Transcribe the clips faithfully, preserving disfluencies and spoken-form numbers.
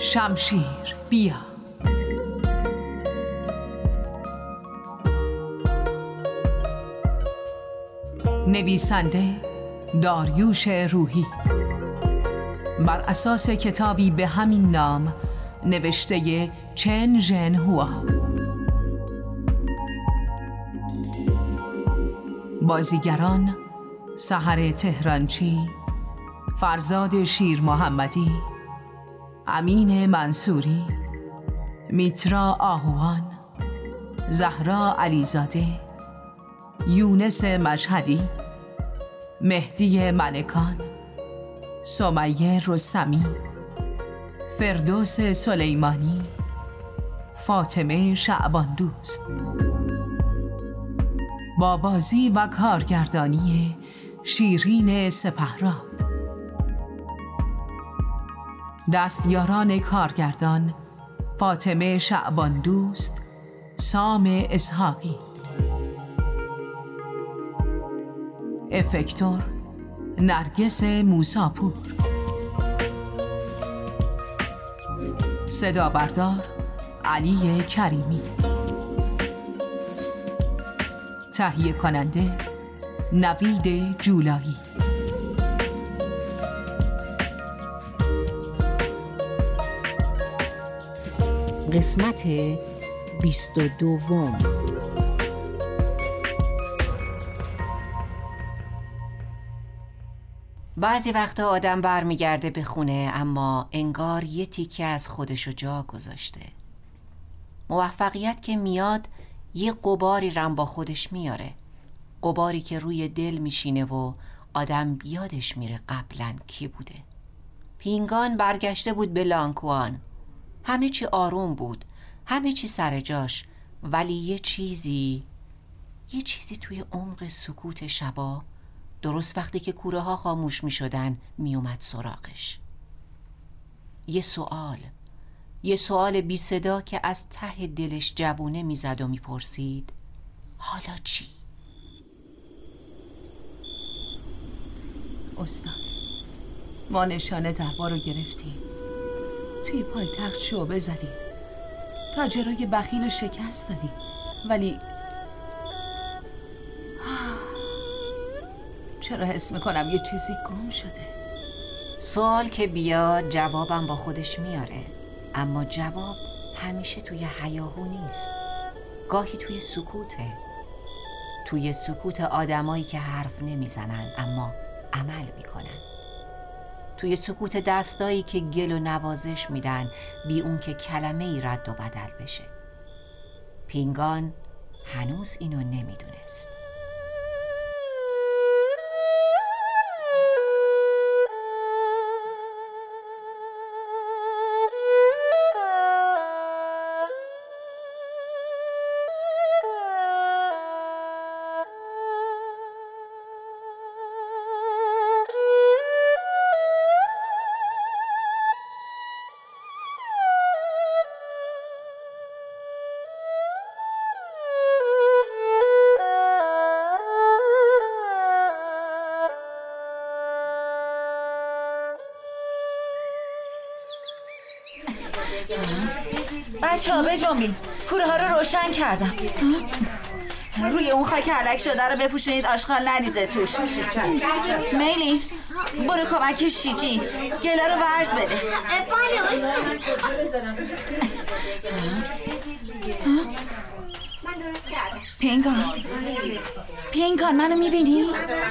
شمشیر بیا. نویسنده داریوش روحی، بر اساس کتابی به همین نام نوشته چن ژن هوا. بازیگران: سحر تهرانچی، فرزاد شیر محمدی، امین منصوری، میترا آهوان، زهرا علیزاده، یونس مشهدی، مهدی ملکان، سمیه رستمی، فردوس سلیمانی، فاطمه شعباندوست. با بازی و کارگردانی شیرین سپهراد. دستیاران کارگردان: فاطمه شعباندوست، سام اسحاقی. افکتور: نرگس موساپور. صدا بردار: علی کریمی. تهیه کننده: نوید جولایی. قسمت بیست و دوم. بعضی وقتا آدم برمیگرده به خونه اما انگار یه تیکه از خودشو جا گذاشته. موفقیت که میاد یه غباری رم با خودش میاره، غباری که روی دل میشینه و آدم یادش میره قبلا کی بوده. پینگان برگشته بود به لانکوان. همه چی آروم بود، همه چی سر جاش، ولی یه چیزی یه چیزی توی عمق سکوت شبا، درست وقتی که کوره ها خاموش می شدن می اومد سراغش. یه سوال یه سوال بی صدا که از ته دلش جوونه می زد و می پرسید حالا چی؟ استاد، ما نشانه دربار رو گرفتیم، توی پایتخت شعبه زدیم، تاجرای بخیل شکست دادیم، ولی چرا حس میکنم یه چیزی گم شده؟ سوال که بیاد جوابم با خودش میاره، اما جواب همیشه توی هیاهو نیست، گاهی توی سکوته، توی سکوت آدمایی که حرف نمیزنن اما عمل میکنن، توی سکوت دستایی که گل و نوازش میدن بی اون که کلمه ای رد و بدل بشه. پینگان هنوز اینو نمیدونست. بچه ها بجنبین، کوره ها رو روشن کردم. روی اون خاک هلک شده رو بپوشونید آشغال نریزه توش. میلی برو کمک شیجی گله رو ورز بده. بله استاد. من درست کردم. پینگان پینگان منو میبینی؟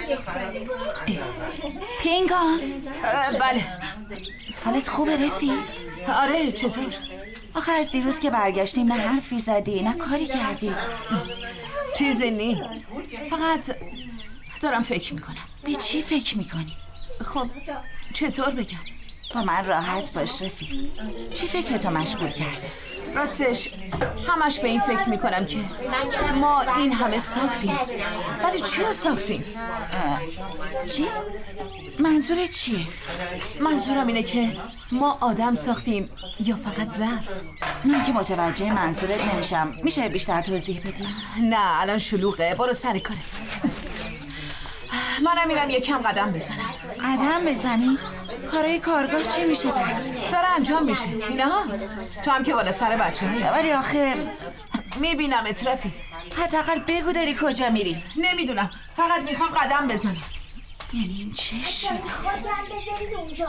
پینگان. بله. حالت خوبه رفیق؟ آره، چطور؟ آخه از دیروز که برگشتیم نه حرفی زدی نه کاری کردی. چیزی نیست، فقط دارم فکر میکنم. به چی فکر میکنی؟ خب چطور بگم؟ با من راحت باش رفیق. چی فکرتو مشغول کرده؟ راستش همش به این فکر میکنم که ما این همه ساختیم، ولی چی رو ساختیم؟ چی؟ منظورت چیه؟ منظورم اینه که ما آدم ساختیم یا فقط ظرف؟ من که متوجه منظورت نمیشم، میشه بیشتر توضیح بدی؟ نه الان شلوغه، برو سر کارت. منم میرم یکم قدم بزنم. قدم بزنی؟ کارای کارگاه چی میشه پس؟ داره انجام میشه. اینا تو هم که بالا سر بچه هایی. ولی آخه میبینم اترافی. حداقل بگو داری کجا میری؟ نمیدونم، فقط میخوام قدم بزنم. یعنی این چه شد؟ خودم بذارید اونجا.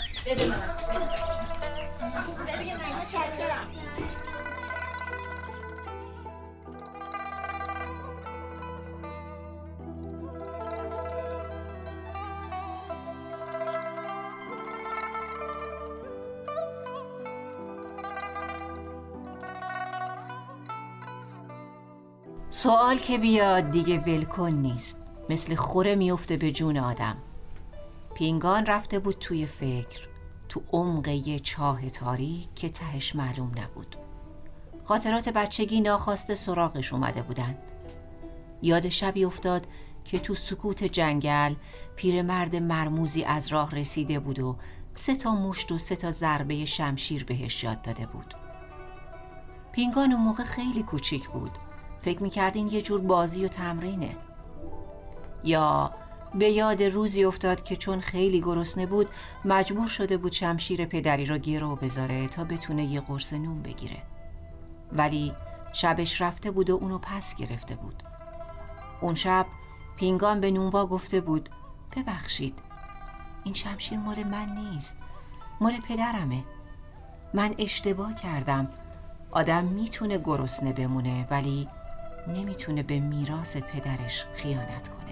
سوال که بیاد دیگه ولکن نیست، مثل خوره میفته به جون آدم. پینگان رفته بود توی فکر، تو عمق یه چاه تاریک که تهش معلوم نبود. خاطرات بچگی ناخواسته سراغش اومده بودن. یاد شبی افتاد که تو سکوت جنگل پیرمرد مرموزی از راه رسیده بود و سه تا مشت و سه تا ضربه شمشیر بهش یاد داده بود. پینگان اون موقع خیلی کوچیک بود، فکر می‌کرد این یه جور بازی و تمرینه. یا به یاد روزی افتاد که چون خیلی گرسنه بود مجبور شده بود شمشیر پدری را گرو بذاره تا بتونه یه قرص نون بگیره، ولی شبش رفته بود و اونو پس گرفته بود. اون شب پینگان به نونوا گفته بود ببخشید، این شمشیر مال من نیست، مال پدرمه. من اشتباه کردم. آدم میتونه گرسنه بمونه ولی نمیتونه به میراث پدرش خیانت کنه.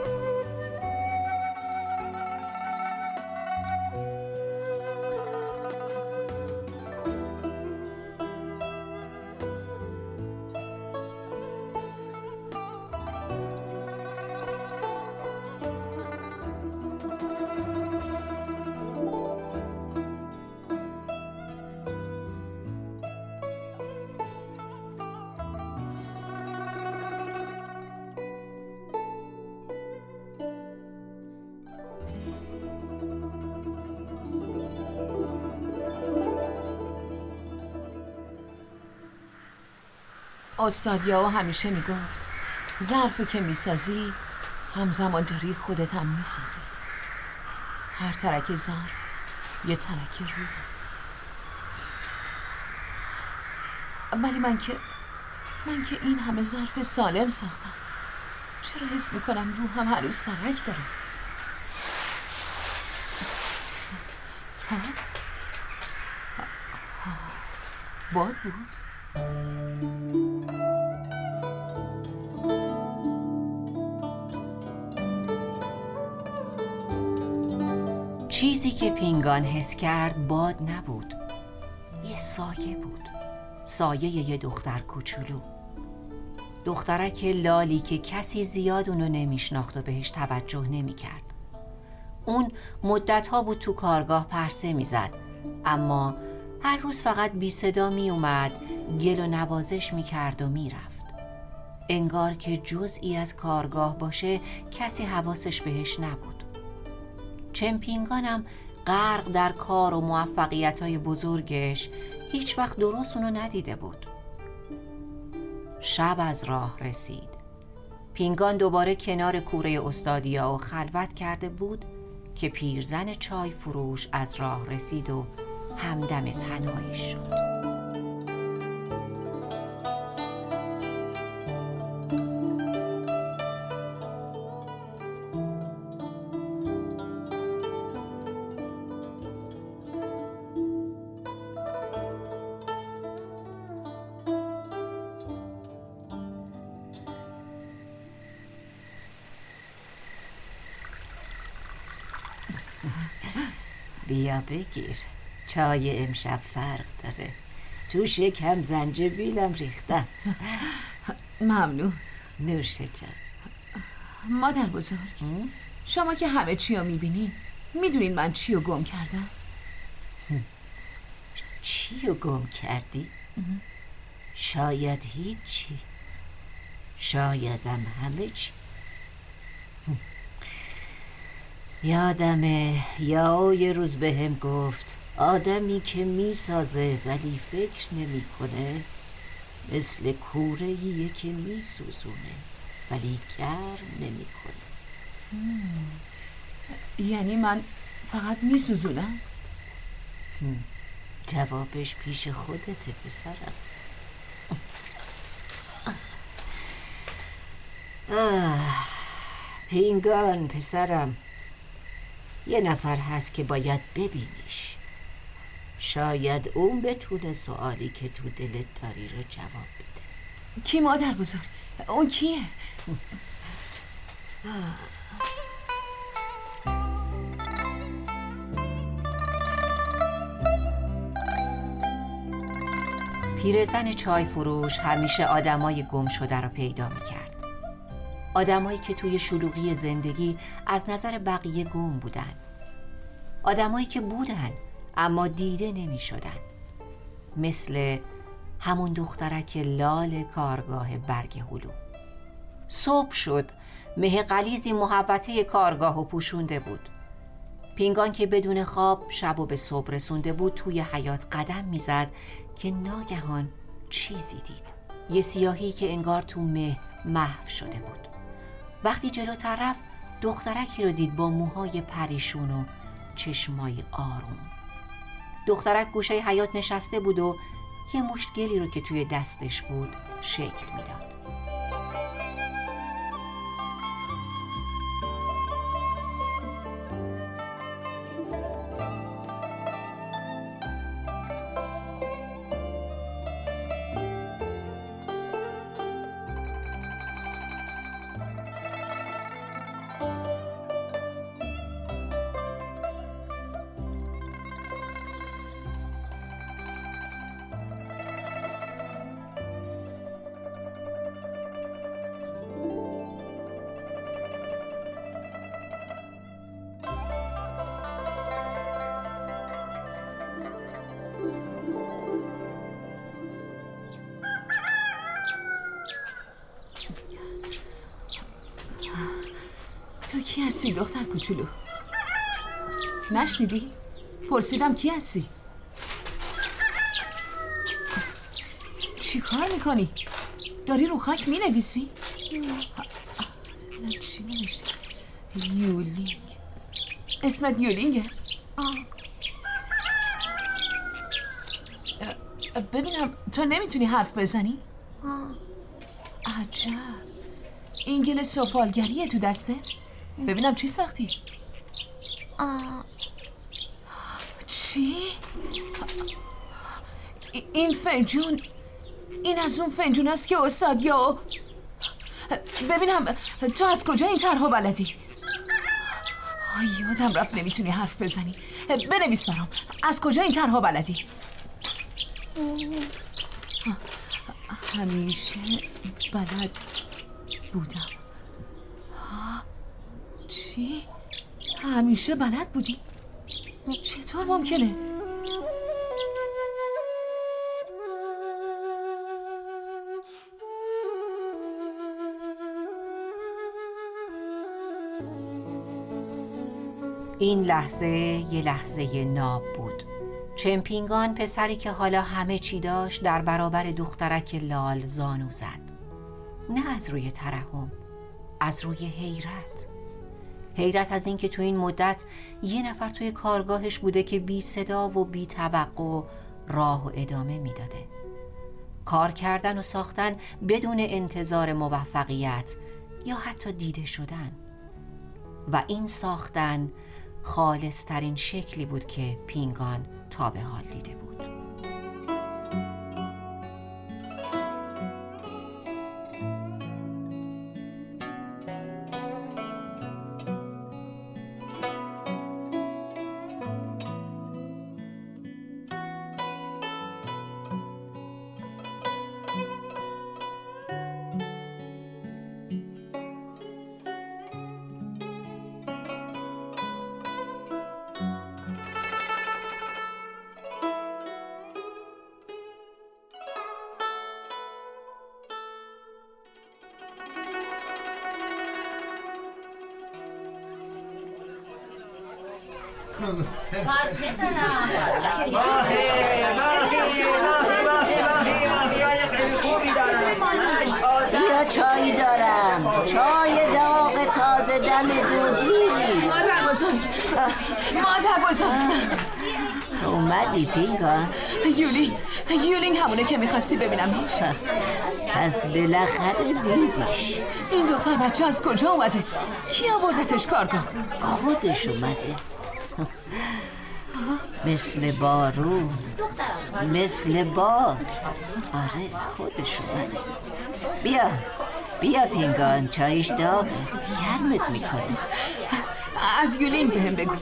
استاد یاو همیشه میگفت ظرفی که میسازی همزمان داری خودت هم میسازی. هر ترک ظرف یه ترک روح. ولی من که من که این همه ظرف سالم ساختم، چرا حس میکنم روحم هنوز ترک داره؟ ها؟ باد بود؟ چیزی که پینگان حس کرد باد نبود، یه سایه بود، سایه یه دختر کوچولو، دخترک لالی که کسی زیاد اونو نمیشناخت و بهش توجه نمیکرد. اون مدتها بود تو کارگاه پرسه میزد، اما هر روز فقط بی صدا می اومد، گل و نوازش میکرد و میرفت. انگار که جزئی از کارگاه باشه کسی حواسش بهش نبود. چمپینگانم غرق در کار و موفقیت‌های بزرگش هیچ وقت درست اونو ندیده بود. شب از راه رسید. پینگان دوباره کنار کوره استادیا و خلوت کرده بود که پیرزن چای فروش از راه رسید و همدم تنهایی شد. بیا بگیر، چای امشب فرق داره، تو شکم زنجبیلم ریختم. ممنون. نوش جان. مادر بزرگ، شما که همه چی رو میبینین، میدونین من چی رو گم کردم؟ چی رو گم کردی؟ شاید هیچی، شایدم همه چی. یادمه یا یه روز به هم گفت آدمی که میسازه ولی فکر نمی کنه مثل کوره‌ایه که میسوزونه ولی گرم نمی کنه. یعنی من فقط میسوزونم؟ جوابش پیش خودته پسرم. آه، پینگان پسرم، یه نفر هست که باید ببینیش. شاید اون بتونه سوالی که تو دلت داری رو جواب بده. کی مادر بزرگ؟ اون کیه؟ پیرزن چای فروش همیشه آدمای گم شده رو پیدا میکرد. آدمایی که توی شلوغی زندگی از نظر بقیه گم بودن. آدمایی که بودن اما دیده نمی شدن. مثل همون دخترک لال کارگاه برگ هلو. صبح شد، مه غلیظی محوطه کارگاه و پوشونده بود. پینگان که بدون خواب شب و به صبح رسونده بود توی حیاط قدم میزد که ناگهان چیزی دید. یه سیاهی که انگار تو مه محو شده بود. وقتی جلوتر رفت دخترکی رو دید با موهای پریشون و چشمای آروم. دخترک گوشه حیاط نشسته بود و یه مشت گلی رو که توی دستش بود شکل میداد. تو کی هستی دختر کوچولو؟ نشنیدی؟ پرسیدم کی هستی؟ چی کار میکنی؟ داری رو خاک مینویسی؟ چی نوشتی؟ یولینگ. اسمت یولینگه؟ آه. ببینم تو نمیتونی حرف بزنی؟ آه. عجب. این گل سفالگریه تو دسته؟ ببینم چی ساختی؟ آه. چی؟ این فنجون این از اون فنجون است که استاد یا ببینم تو از کجا این طرحو بلدی؟ یادم رفت نمیتونی حرف بزنی. بنویس برام از کجا این طرحو بلدی؟ همیشه بلد بودم. چی؟ همیشه بلد بودی؟ چطور ممکنه؟ این لحظه یه لحظه ناب بود. چمپینگان پسری که حالا همه چی داشت در برابر دخترک لال زانو زد. نه از روی ترحم، از روی حیرت. حیرت از این که تو این مدت یه نفر توی کارگاهش بوده که بی صدا و بی توقع راه و ادامه میداده. کار کردن و ساختن بدون انتظار موفقیت یا حتی دیده شدن. و این ساختن خالص ترین شکلی بود که پینگان تا به حال دیده بود. بیا چای دارم، چای داغ تازه دم دودی. مادر بزرگ مادر بزرگ اومدی پینگان؟ یولین یولین همونه که میخواستی ببینم. پس بالاخره دیدیش. این دختر بچه از کجا اومده؟ کی آوردتش کارگاه؟ خودش اومده. مثل بارون، مثل باد. آره خودش اومده. بیا بیا پینگان، چایش داغه، گرمت میکنه. از یولین بهم بگو.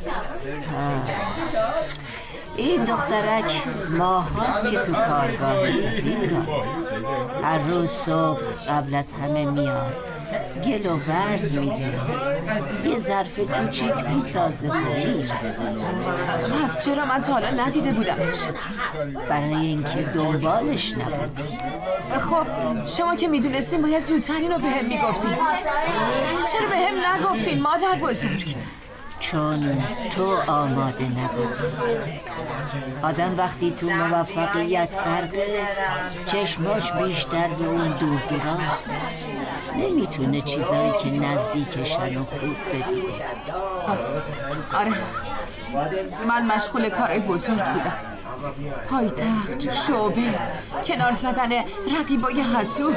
این دخترک ماه هاست که تو کارگاه پینگان. هر روز صبح قبل از همه میاد، گل و ورز میده، یه ظرف کوچیک میسازه و میره. پس چرا من تا حالا ندیده بودمش؟ برای اینکه دنبالش نبودی. خب شما که میدونستین باید زودتر اینو بهم میگفتین. چرا بهم نگفتین مادر بزرگ؟ چون تو آماده نبودی. آدم وقتی تو موفقیت غرقه، چشماش بیشتر به اون دور دراز، نمیتونه چیزایی که نزدیکشن و خوب ببینه. آره من مشغول کارهای بزرگ بودم. پایتخت، شعبه، کنار زدن رقیبای حسود.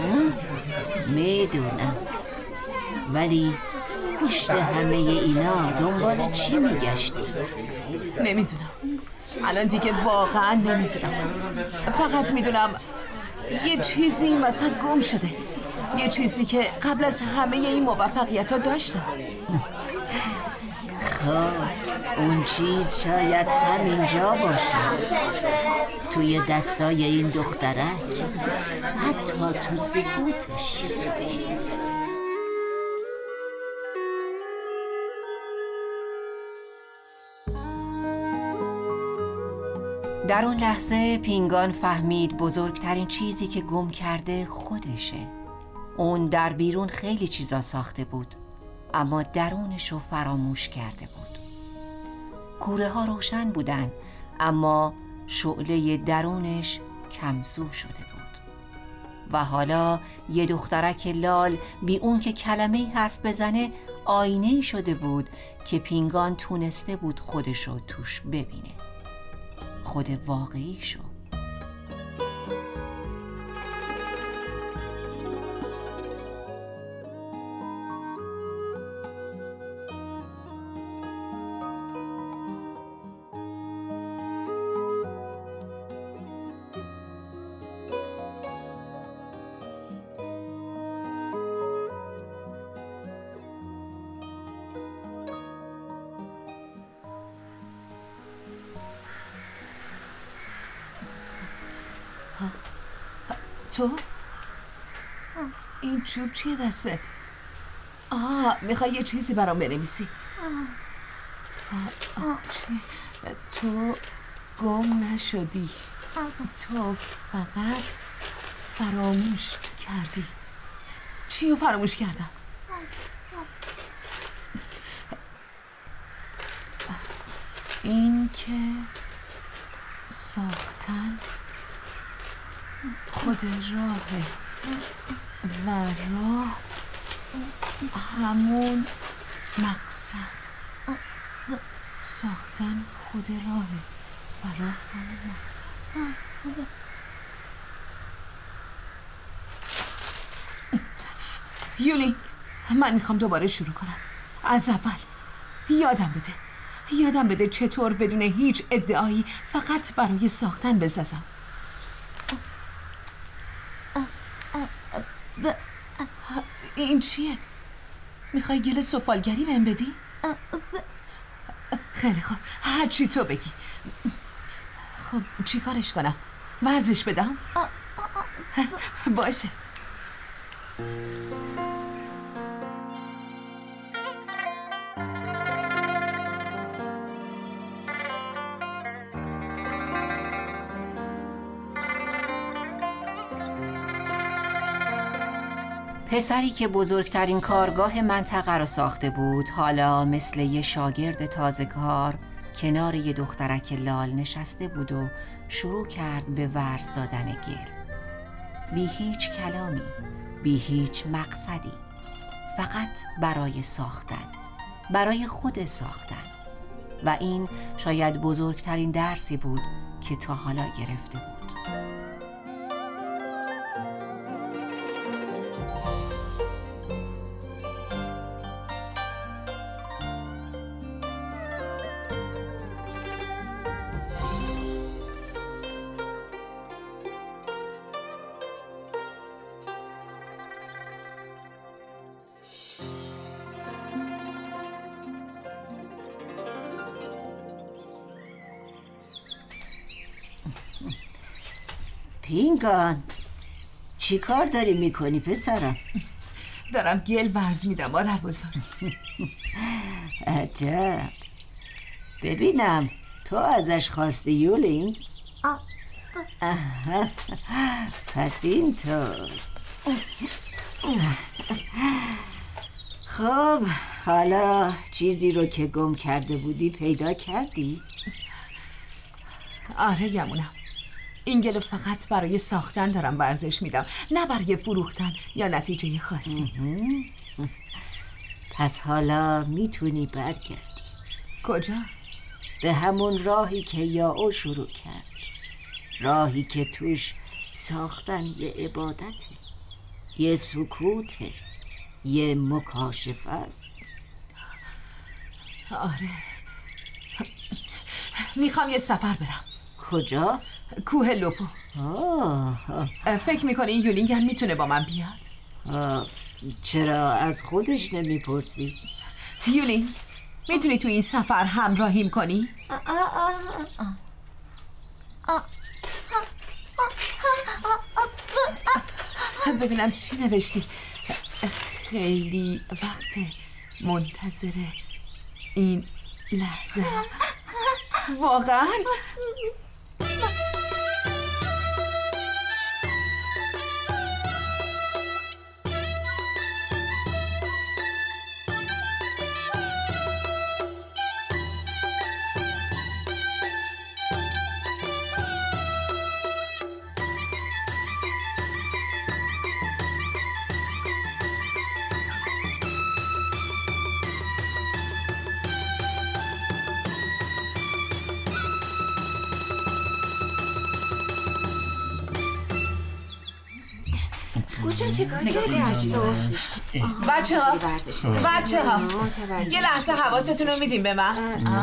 میدونم، ولی پشت همه اینا دنبال چی میگشتی؟ نمیدونم، الان دیگه واقعا نمیدونم. فقط میدونم یه چیزی مثلا گم شده، یه چیزی که قبل از همه این موفقیت ها داشتم. خب اون چیز شاید همینجا باشه، توی دستای این دخترک، حتی تو سکوتش. در اون لحظه پینگان فهمید بزرگترین چیزی که گم کرده خودشه. اون در بیرون خیلی چیزا ساخته بود، اما درونشو فراموش کرده بود. کوره ها روشن بودن، اما شعله درونش کمسو شده بود. و حالا یه دخترک لال بی اون که کلمه حرف بزنه آینه شده بود که پینگان تونسته بود خودشو توش ببینه، خود واقعی شو. تو؟ این چوب چیه دستت؟ آه میخوای یه چیزی برام بنویسی؟ آه آه چی؟ تو گم نشدی، تو فقط فراموش کردی. چی رو فراموش کردم؟ این که ساختن خود راهه و راه همون مقصد. ساختن خود راهه و راه همون مقصد. یولی من میخوام دوباره شروع کنم از اول. یادم بده یادم بده چطور بدون هیچ ادعایی فقط برای ساختن بسازم. این چیه؟ میخوای گل سفالگری بهم بدی؟ خیلی خوب، هر چی تو بگی. خب چی کارش کنم؟ ورزش بدم؟ باشه. پسری که بزرگترین کارگاه منطقه رو ساخته بود حالا مثل یه شاگرد تازه کار کنار یه دخترک لال نشسته بود و شروع کرد به ورز دادن گل، بی هیچ کلامی، بی هیچ مقصدی، فقط برای ساختن، برای خود ساختن. و این شاید بزرگترین درسی بود که تا حالا گرفته بود. پینگان، چی کار داری میکنی پسرم؟ دارم گل ورز میدم مادر بزرگ. عجب. ببینم تو ازش خواستی یولینگ؟ آه. پس اینطور. خب حالا چیزی رو که گم کرده بودی پیدا کردی؟ آره گمونم. این گلو فقط برای ساختن دارم ورزش میدم، نه برای فروختن یا نتیجه خاصی. پس حالا میتونی برگردی. کجا؟ به همون راهی که یائو شروع کرد، راهی که توش ساختن یه عبادته، یه سکوته، یه مکاشفه است. آره میخوام یه سفر برم. کجا؟ کوه لوپو. آه. فکر میکنی این یولینگ هم میتونه با من بیاد؟ آه. چرا از خودش نمیپرسی؟ یولینگ میتونی تو این سفر همراهیم کنی؟ آه آه آه. آه. ببینم چی نوشتی. خیلی وقت منتظر این لحظه. واقعا؟ گوچان چه کاری کردی؟ بچه ها بچه ها یه لحظه حواستون رو میدیم به من.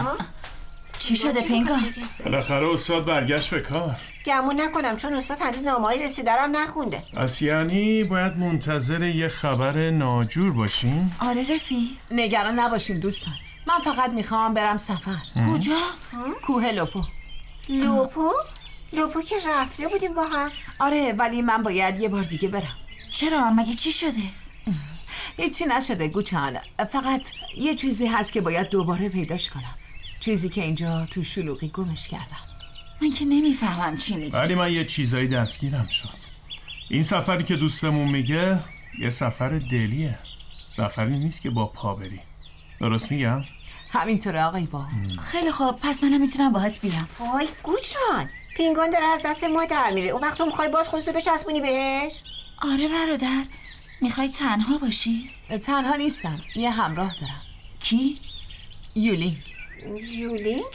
چی شده پینگان؟ بالاخره استاد برگشت به کار. گمون نکنم چون استاد هنوز نامه‌های رسیده‌رم نخونده. پس یعنی باید منتظر یه خبر ناجور باشیم؟ آره رفی. نگران نباشین دوستان، من فقط میخوام برم سفر. کجا؟ کوه لوپو. لوپو؟ لوپو که رفته بودیم با هم. آره ولی من باید یه بار دیگه برم. چرا؟ مگه چی شده؟ هیچی نشده گوچان، فقط یه چیزی هست که باید دوباره پیداش کنم، چیزی که اینجا تو شلوغی گمش کردم. من که نمیفهمم چی میگی. ولی من یه چیزایی دستگیرم شد. این سفری که دوستمون میگه یه سفر دلیه، سفری نیست که با پا بری. درست میگم؟ همینطوره آقای با. خیلی خوب، پس منم میتونم باهات بیام. وای گوچان، پینگان داره از دست ما در میره. اون وقت تو میخوای باز خودتو بچسبونی بهش؟ آره برادر. میخوای تنها باشی؟ تنها نیستم، یه همراه دارم. کی؟ یولینگ. یولینگ؟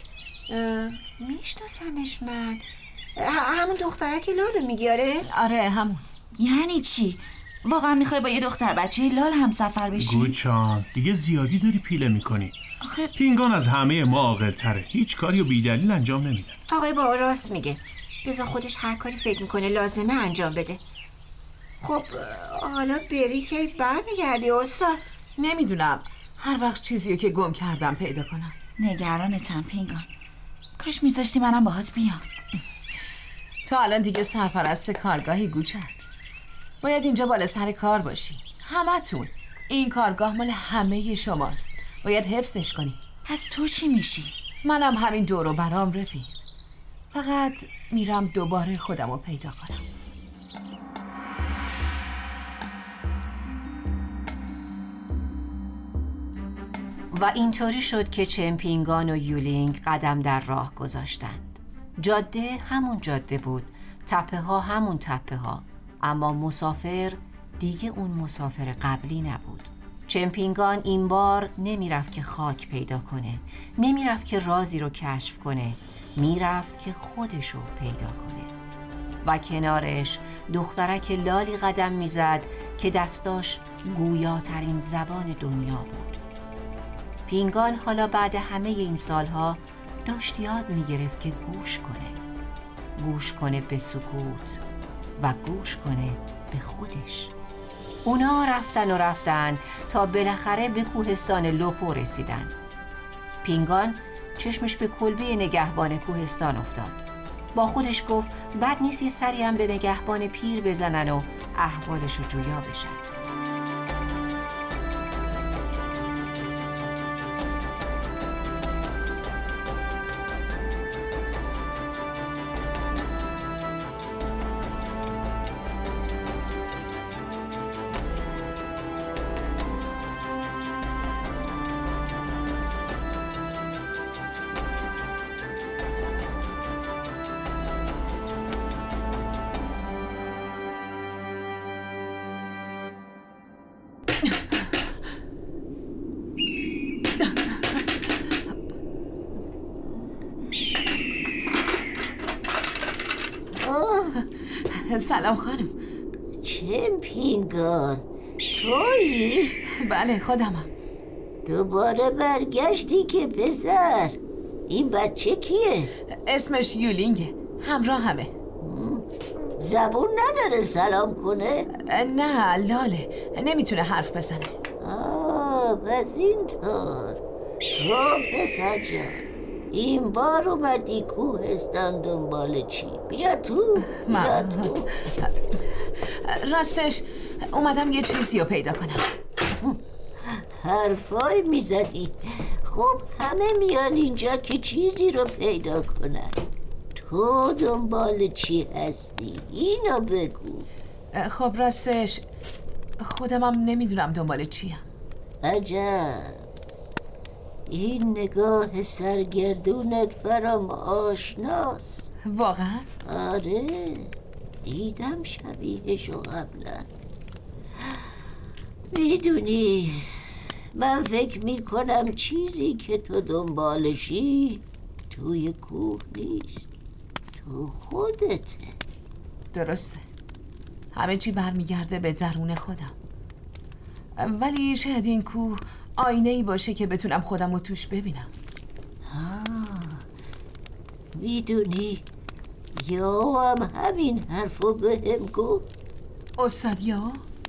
میشناسمش من. همون دختره که لالو میگی؟ آره آره همون. یعنی چی؟ واقعا میخوای با یه دختر بچه لال هم سفر بشی؟ گوچان دیگه زیادی داری پیله میکنی. آخه پینگان از همه ما عاقل تره، هیچ کاری و بیدلیل انجام نمیده. آقای با راست میگه، بذار خودش هر کاری فکر میکنه لازمه انجام بده. خب حالا بری که بر میگردی استاد؟ نمیدونم، هر وقت چیزیو که گم کردم پیدا کنم. نگرانتم پینگان، کاش میذاشتی منم باهات بیام. تو الان دیگه سرپرست کارگاهی گوچن، باید اینجا بالا سر کار باشی. همتون این کارگاه مال همه شماست، باید حفظش کنی. پس تو چی میشی؟ منم همین دور و برام رفیق، فقط میرم دوباره خودمو پیدا کنم. و اینطوری شد که چمپینگان و یولینگ قدم در راه گذاشتند. جاده همون جاده بود، تپه ها همون تپه ها، اما مسافر دیگه اون مسافر قبلی نبود. چمپینگان این بار نمیرفت که خاک پیدا کنه، نمیرفت که رازی رو کشف کنه، میرفت که خودشو پیدا کنه. و کنارش دخترک لالی قدم میزد که دستاش گویاترین زبان دنیا بود. پینگان حالا بعد همه این سالها داشت یاد میگرفت که گوش کنه، گوش کنه به سکوت و گوش کنه به خودش. اونا رفتن و رفتن تا بالاخره به کوهستان لوپو رسیدن. پینگان چشمش به کلبه نگهبان کوهستان افتاد. با خودش گفت بد نیست یه سری هم به نگهبان پیر بزنن و احوالشو جویا بشن. سلام خانم. چمپینگان تویی؟ بله خودمم. دوباره برگشتی که پسر؟ این بچه کیه؟ اسمش یولینگه، همراه همه. زبون نداره سلام کنه؟ نه لاله، نمیتونه حرف بزنه. آه پس اینطور. خب پسر جان، این بار اومدی کوهستان دنبال چی؟ بیا تو بیا تو. راستش اومدم یه چیزی رو پیدا کنم. حرفای میزدی. خب همه میان اینجا که چیزی رو پیدا کنن. تو دنبال چی هستی؟ اینو بگو. خب راستش خودمم نمیدونم دنبال چیم. عجب، این نگاه سرگردونت برام آشناست. واقعا؟ آره، دیدم شبیهشو قبلا. میدونی من فکر میکنم چیزی که تو دنبالشی توی کوه نیست، تو خودته. درسته، همه چی برمیگرده به درون خودم. ولی شاید این کوه آینه ای باشه که بتونم خودم رو توش ببینم. میدونی یا هم همین حرفو بهم گفت. استاد یا؟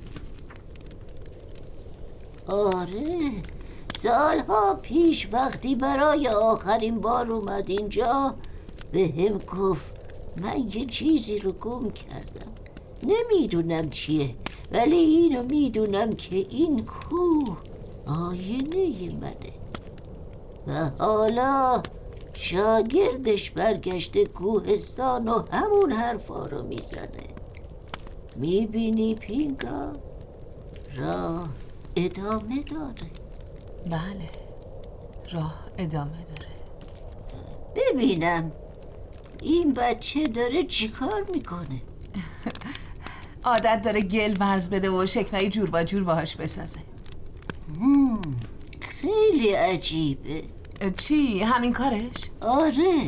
آره، سالها پیش وقتی برای آخرین بار اومد اینجا بهم گفت من یه چیزی رو گم کردم، نمیدونم چیه، ولی اینو میدونم که این کوه آینه منه و حالا شاگردش برگشته کوهستان و همون حرفا رو میزنه. میبینی پینگا؟ راه ادامه داره. بله، راه ادامه داره. ببینم این بچه داره چی کار میکنه؟ عادت داره گل ورز بده و شکنایی جور با جور باهاش بسازه. مم. خیلی عجیبه. چی؟ همین کارش؟ آره.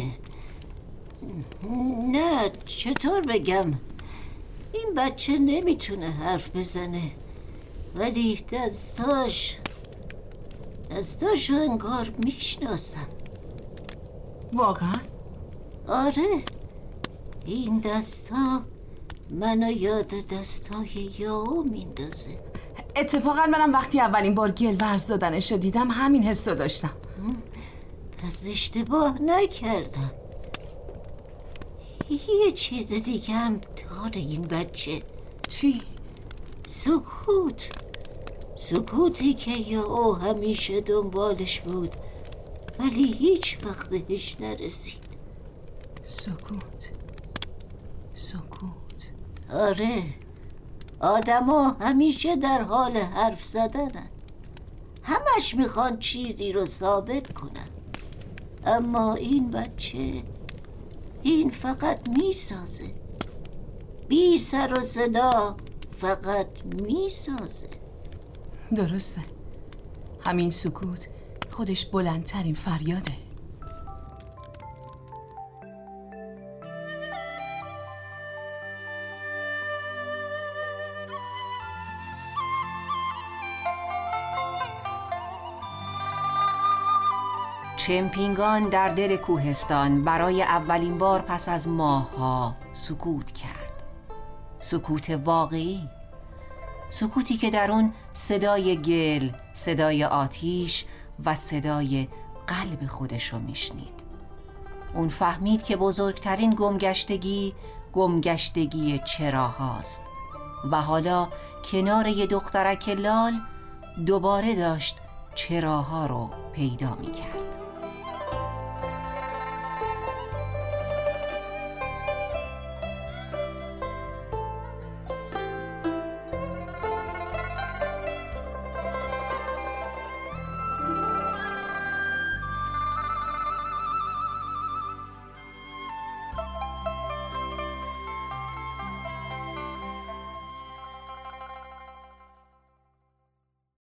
نه چطور بگم، این بچه نمیتونه حرف بزنه ولی دستاش دستاشو انگار میشناسم. واقعا؟ آره، این دستا منو یاد دستای یاو میندازه. اتفاقا منم وقتی اولین بار گل ورز دادنشو دیدم همین حسو داشتم. پس اشتباه نکردم. یه چیز دیگه هم داره این بچه. چی؟ سکوت. سکوتی که یاو همیشه دنبالش بود ولی هیچ وقت بهش نرسید. سکوت سکوت آره، آدما همیشه در حال حرف زدنن، همش میخوان چیزی رو ثابت کنن، اما این بچه این فقط میسازه، بی سر و صدا فقط میسازه. درسته، همین سکوت خودش بلندترین فریاده. چمپینگان در دل کوهستان برای اولین بار پس از ماه‌ها سکوت کرد. سکوت واقعی، سکوتی که در اون صدای گل، صدای آتیش و صدای قلب خودش رو میشنید. اون فهمید که بزرگترین گمگشتگی گمگشتگی چراهاست و حالا کنار یه دخترک لال دوباره داشت چراها رو پیدا میکرد.